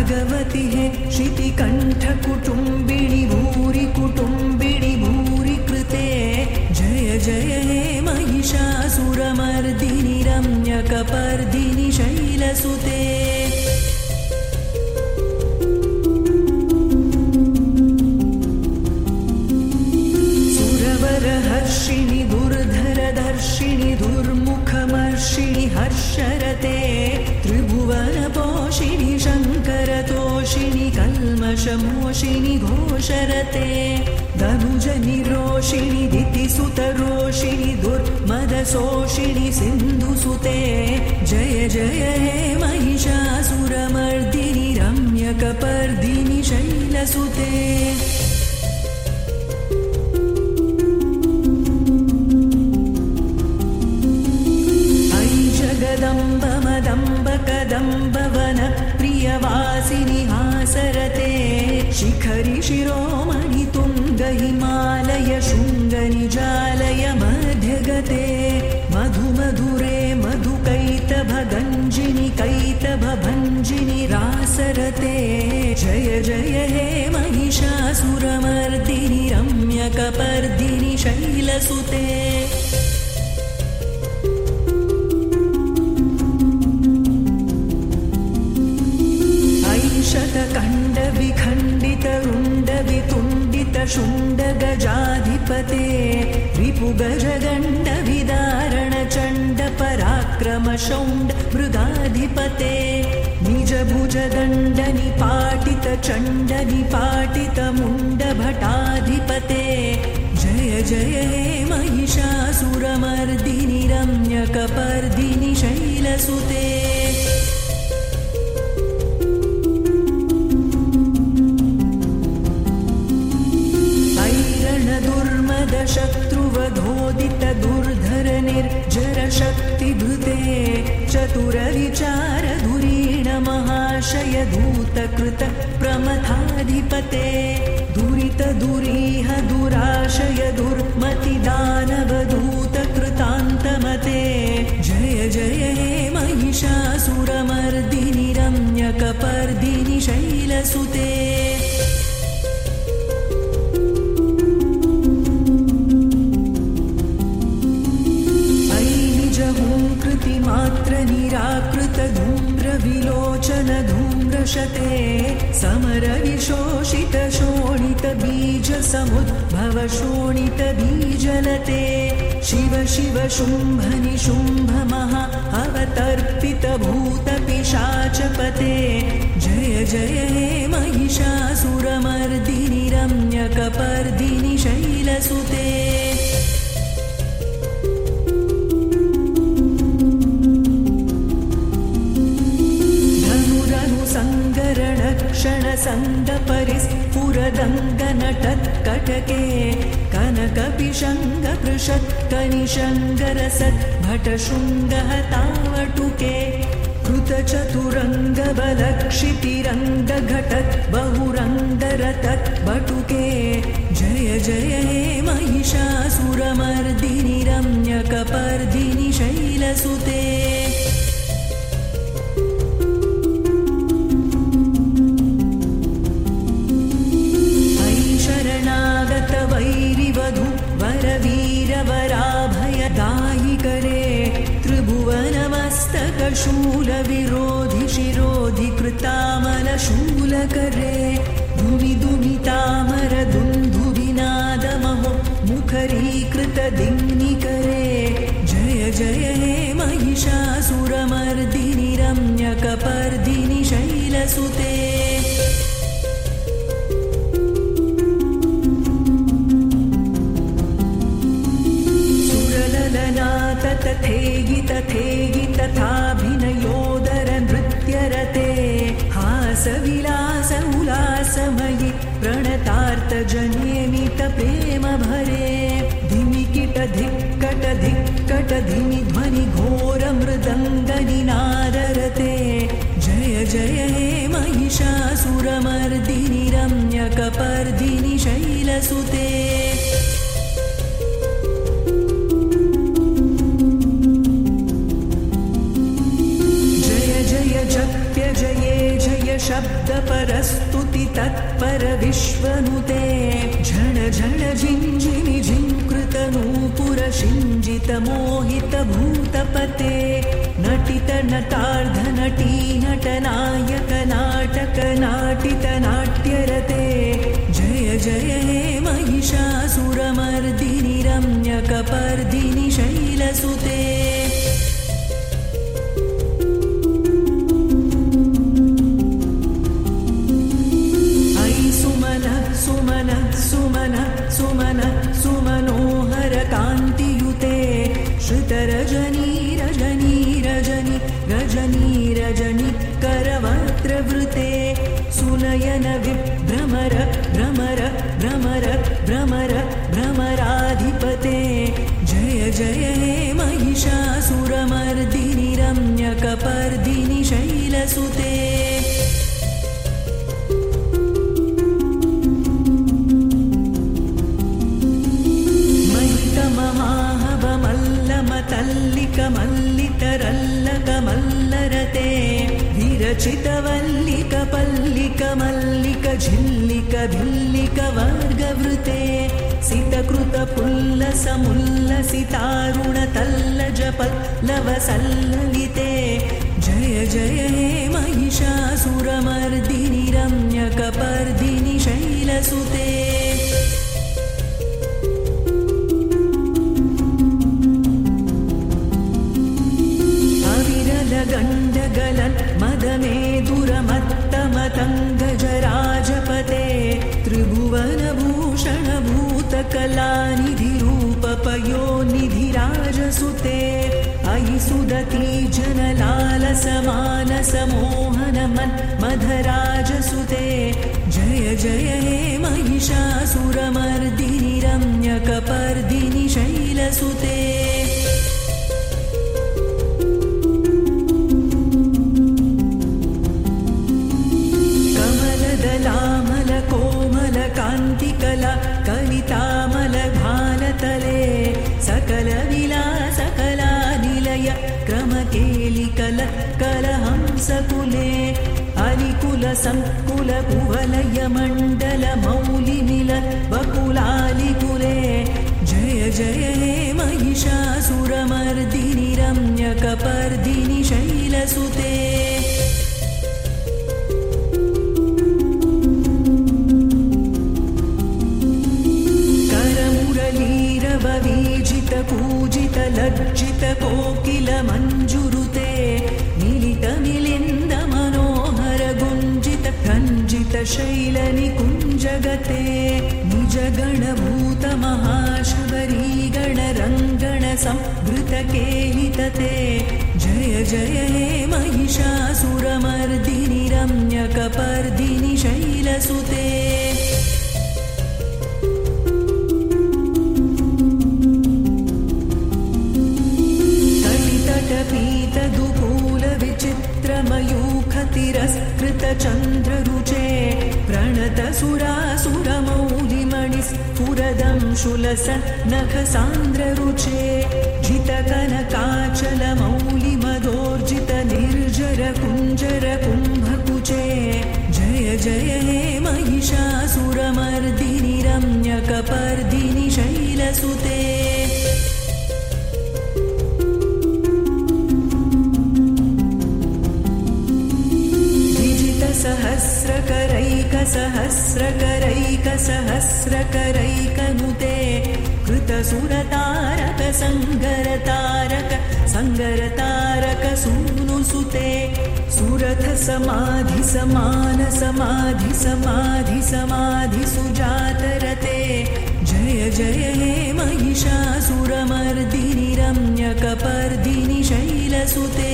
भगवति हे शितिकण्ठकुटुम्बिनि भूरि कुटुम्बिनि भूरि कृते जय जय हे महिषासुरमर्दिनि रम्यकपर्दिनि शैलसुते सुरवरहर्षिणि दुर्धरदर्शिनि दुर्मुखमर्षिणि हर्षरते त्रिभुवनपोषिणि शङ्करतोषिणि कल्मषमोषिणि घोषरते धनुजनिरोषिणि दितिसुतरोषिणि दुर्मदशोषिणि सिन्धुसुते जय जय हे महिषासुरमर्दिनि रम्यकपर्दिनि शैलसुते जगदम्बमदम्बकदम्बवन प्रियवासिनि हासरते शिखरि शिरोमणि तुङ्गहिमालय शृङ्गनिजालय मध्यगते मधुमधुरे मधुकैतभगञ्जिनि कैतभभञ्जिनि रासरते जय जय हे महिषासुरमर्दिनि रम्यकपर्दिनि शैलसुते शतकण्डविखण्डितरुण्डवितुण्डितशुण्डगजाधिपते रिपुगजगण्डविदारणचण्डपराक्रमशौण्ड मृगाधिपते निजभुजदण्डनिपाटितचण्डनिपाटितमुण्डभटाधिपते जय जय हे महिषासुरमर्दिनि रम्यकपर्दिनि शैलसुते शत्रुवधोदित दुर्धर निर्जर शक्तिभृते चतुरविचार धुरीण महाशय धूतकृत प्रमथाधिपते दुरित दुरीह दुराशय दुर्मति दानवधूतकृतान्तमते जय जय हे महिषासुरमर्दिनि रम्यकपर्दिनि शैलसुते मात्र निराकृत धूम्र विलोचन धूम्रशते समर विशोषित शोणित बीज समुद्भव शोणित बीजलते शिव शिव शुम्भ निशुम्भ महा अवतर्पित भूत पिशाचपते जय जय हे महिषासुरमर्दिनि रम्यकपर्दिनि शैलसुते क्षणसङ्गपरिस्फुरदङ्गनटत्कटके कनकपिशङ्गपृषत्कनिशङ्गरसत् भटशृङ्गहतावटुके कृतचतुरङ्गबलक्षितिरङ्गघटत् बहुरङ्गरतत् बटुके जय जय हे महिषासुरमर्दिनि रम्यकपर्दिनि शैलसुते वरवीरवराभयदायिकरे त्रिभुवनमस्तकशूलविरोधि शिरोधि कृतामलशूलकरे धुवि दुमितामर दुन्दुभिनादमहो मुखरीकृतदिङ्निकरे जय जय हे महिषासुरमर्दिनि रम्यकपर्दिनि शैलसुते तथेगि तथेगि तथाभिनयोदर नृत्यरते हासविलास उल्लासमयि प्रणतार्तजनेमित प्रेम भरे धिमिकिट धिक्कट धिक्कट धिमि ध्वनि घोर मृदङ्गनिनादरते जय जय हे महिषासुरमर्दिनि रम्यकपर्दिनि शैलसुते शब्द भूतपते नटित नटार्ध नटी नटनायक नाटक नाटित नाट्यरते जय जय हे महिषासुरमर्दिनि रम्यकपर्दिनि शैलसुते सुमन सुमन सुमन सुमनोहर कान्तियुते श्रुतरजनी रजनी रजनी रजनी रजनी करवक्त्रवृते सुनयन विभ्रमर भ्रमर भ्रमर भ्रमर भ्रमराधिपते जय जय हे महिषासुरमर्दिनि रम्यकपर्दिनि शैलसुते मल्लितरल्लकमल्लरते विरचितवल्लिक पल्लिक मल्लिक झिल्लिक भिल्लिक वर्गवृते सितकृत पुल्लसमुल्लसितारुण तल्लज पल्लव सल्ललिते जय जय हे महिषासुरमर्दिनि रम्यकपर्दिनि शैलसुते गण्डगलन् मदमेदुरमत्तमतङ्गजराजपते त्रिभुवनभूषणभूतकलानिधिरूपपयोनिधिराजसुते अयि सुदती जनलालसमानसमोहनमन्मधराजसुते जय जय हे महिषासुरमर्दिनि रम्यकपर्दिनि शैलसुते कान्तिकला कलितामलभालतले सकलविलासकलानिलय क्रमकेलिकल कलहंसकुले अलिकुलसङ्कुलकुवलयमण्डलमौलिमिल वकुलालिकुले जय जय हे महिषासुरमर्दिनि रम्यकपर्दिनि शैलसुते पूजित लज्जित कोकिल मञ्जुरुते मिलित मिलिन्द मनोहर गुञ्जित रञ्जित शैलनिकुञ्जगते निजगणभूत महाशबरी गणरङ्गण संवृत केलितते जय जय हे महिषासुरमर्दिनि रम्यकपर्दिनि शैलसुते तिरस्कृतचन्द्ररुचे प्रणतसुरासुरमौलिमणिस्फुरदंशुलस नखसान्द्ररुचे जितकनकाचलमौलिमदोर्जित निर्जर कुञ्जर कुम्भकुचे जय जय हे महिषासुरमर्दिनि रम्यकपर्दिनि शैलसुते सहस्रकरैकसहस्रकरैकनुते कृतसुरतारक संगरतारक संगरतारक सूनुसुते सुरथ समाधि समान समाधि समाधि समाधि सुजातरते जय जय हे महिषासुरमर्दिनि रम्यकपर्दिनि शैलसुते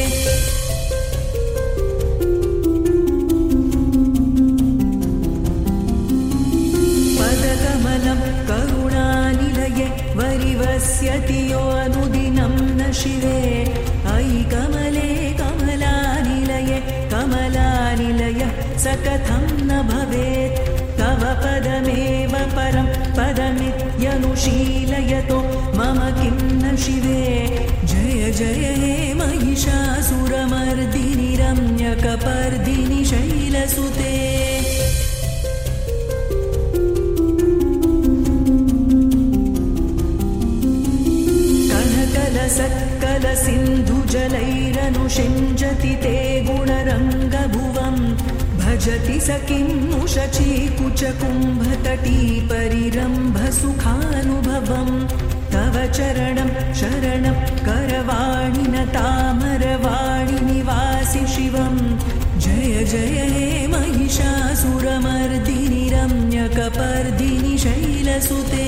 करुणानिलये वरिवस्यति यो अनुदिनं न शिवे अयि कमले कमलानिलये कमलानिलय स कथं न भवेत् तव पदमेव परं पदमित्यनुशीलयतो मम किं न शिवे जय जय हे महिषासुरमर्दिनि रम्यकपर्दिनि शैलसुते सकलसिन्धुजलैरनुषिञ्जति ते गुणरङ्गभुवं भजति स किं नु शचीकुचकुम्भतटी परिरम्भसुखानुभवं तव चरणं शरणं करवाणि न तामरवाणि निवासि शिवं जय जय हे महिषासुरमर्दिनि रम्यकपर्दिनि शैलसुते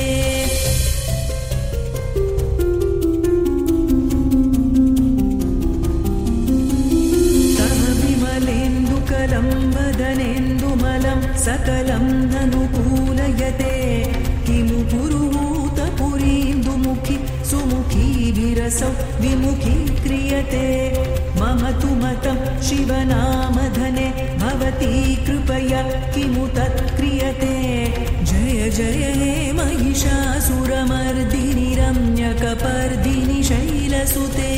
वदनेन्दुमलं सकलं ननुकूलयते किमु पुरुहूतपुरीन्दुमुखि सुमुखी विरसौ विमुखी क्रियते मम तु मतं शिवनामधने भवती कृपया किमु तत्क्रियते जय जय हे महिषासुरमर्दिनि रम्यकपर्दिनि शैलसुते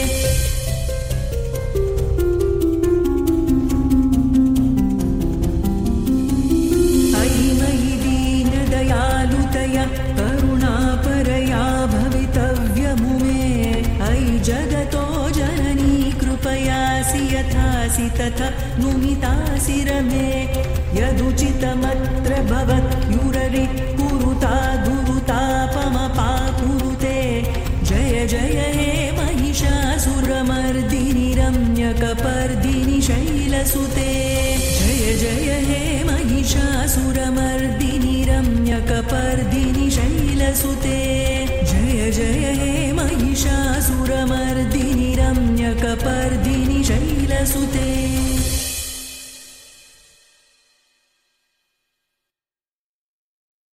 करुणापरया भवितव्यमुमे अयि जगतो जननी कृपयासि यथासि तथा नुमितासि रमे यदुचितमत्र भवत्युररि कुरुता गुरुतापमपाकुरुते जय जय हे महिषासुरमर्दिनि रम्यकपर्दिनि शैलसुते जय जय हे महिषासुरमर्दिनि रम्यकपर्दिनि शैलसुते जय जय हे महिषासुरमर्दिनि रम्यकपर्दिनि शैलसुते।